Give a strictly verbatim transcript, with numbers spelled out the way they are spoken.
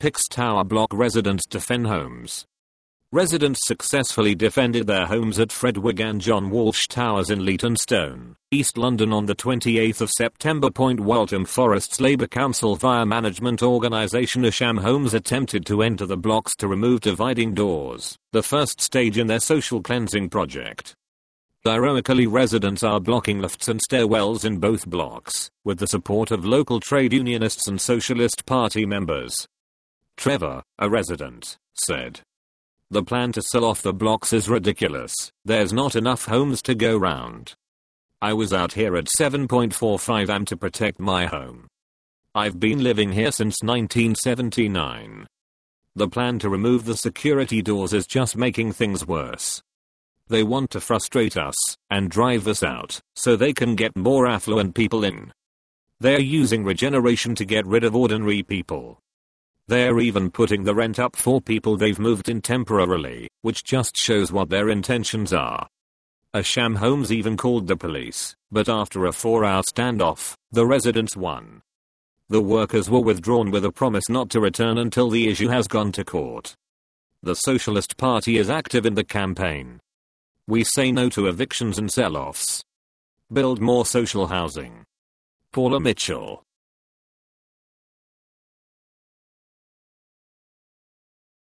Picks Tower block residents defend homes. Residents successfully defended their homes at Fredwig and John Walsh Towers in Leytonstone, East London on the twenty-eighth of September. Waltham Forest's Labour Council via management organisation Asham Homes attempted to enter the blocks to remove dividing doors, the first stage in their social cleansing project. Heroically, residents are blocking lifts and stairwells in both blocks, with the support of local trade unionists and Socialist Party members. Trevor, a resident, said, "The plan to sell off the blocks is ridiculous. There's not enough homes to go round. I was out here at seven forty-five a m to protect my home. I've been living here since nineteen seventy-nine. The plan to remove the security doors is just making things worse. They want to frustrate us and drive us out so they can get more affluent people in. They're using regeneration to get rid of ordinary people. They're even putting the rent up for people they've moved in temporarily, which just shows what their intentions are." Asham Homes even called the police, but after a four-hour standoff, the residents won. The workers were withdrawn with a promise not to return until the issue has gone to court. The Socialist Party is active in the campaign. "We say no to evictions and sell-offs. Build more social housing." Paula Mitchell.